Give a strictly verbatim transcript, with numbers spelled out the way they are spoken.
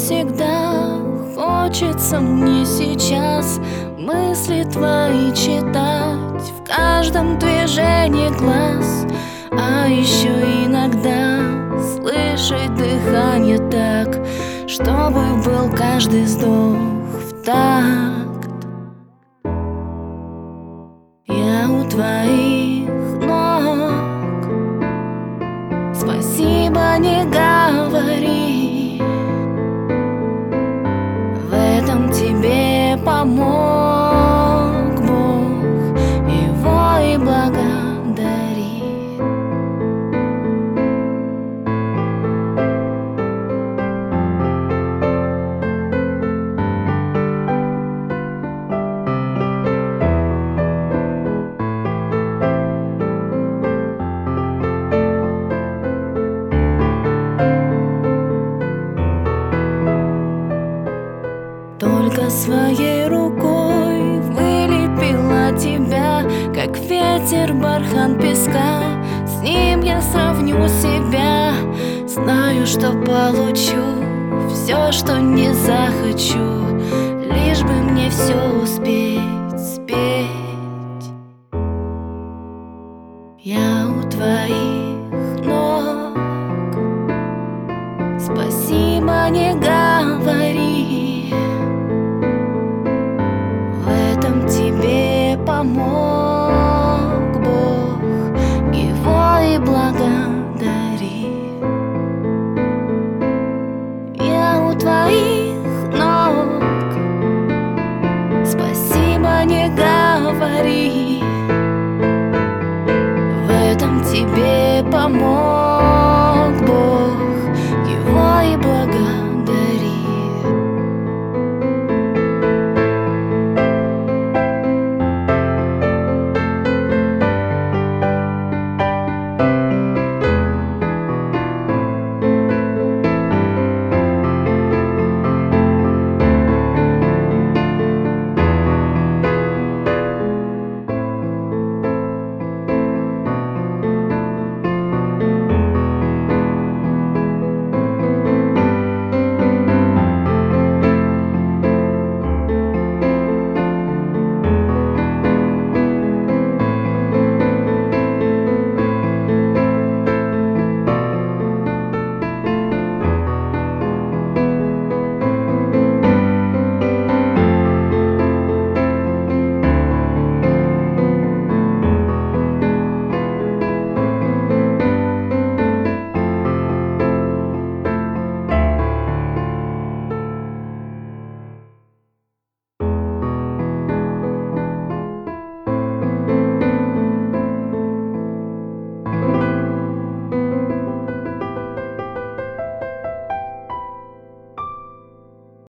всегда. Хочется мне сейчас мысли твои читать в каждом движении глаз, а еще иногда слышать дыхание так, чтобы был каждый вздох в такт. Я у твоих ног, спасибо не говори, в этом тебе помог Бог, его и благодари. Только своей рукой вылепила тебя, как ветер бархан песка. С ним я сравню себя, знаю, что получу все, что не захочу, лишь бы мне все успеть спеть. Я у твоих ног, спасибо не говори, в этом тебе помог Бог, его и благодари. Я у твоих ног, спасибо не говори, в этом тебе помог